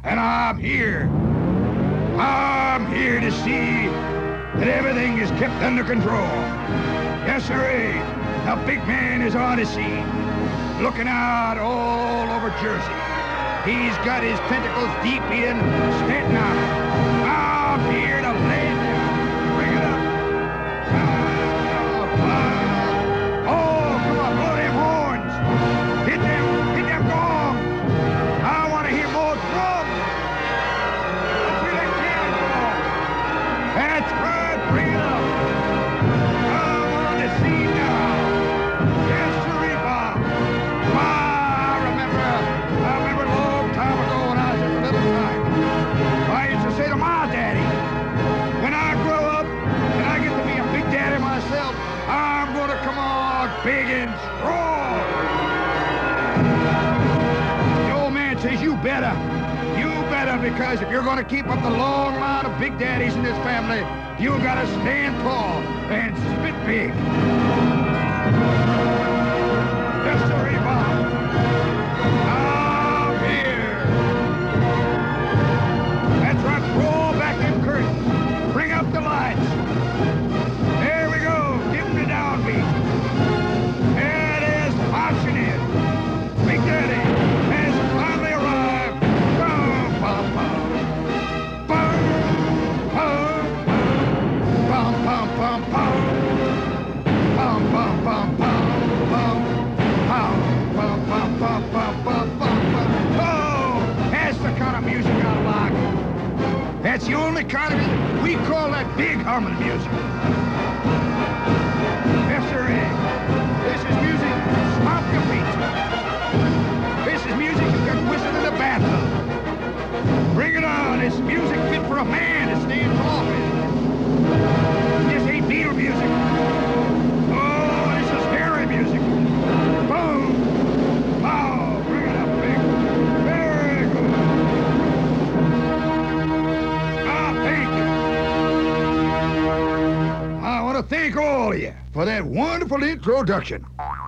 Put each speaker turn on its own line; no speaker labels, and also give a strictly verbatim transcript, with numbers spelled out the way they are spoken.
And I'm here. I'm here to see that everything is kept under control. Yes, sirree. The big man is on the scene, looking out all over Jersey. He's got his tentacles deep in Staten Island. I'm here to lay it down. Bring it up. Oh, come on, blow them horns. Hit them, hit them gongs. I want to hear more drums. Let's hear that cannonball. That's right, bring it up. I'm on the scene now. Yes, sirree, Bob. I remember, I remember a long time ago when I was just a little guy. I used to say to my daddy, when I grow up and I get to be a big daddy myself, I'm going to come on big and strong. The old man says, you better. You better, because if you're going to keep up the long line of big daddies in this family, you got to stand tall and spit big. Yes, sir, Bob. I'm here. That's right. Roll back them curtains. Bring up the lights. There we go. Give them the downbeat. There it is, marching in. Big Daddy has finally arrived. Bum, bum, bum. Bum, bum, bum, bum, bum, bum. Bum, bum, bum, bum, bum. Bum, bum, bum, bum, bum, bum, bum, bum. Oh, that's the kind of music I like. That's the only kind of music. We call that big humming music. Yes, sir. This is music. Stomp your feet. This is music you can whistle in the bathtub. Bring it on. It's music fit for a man to stand tall with. This ain't Beatle music. Oh, this is scary music. Boom. Oh, bring it up, big. Very good. Ah, thank you. I want to thank all of you for that wonderful introduction.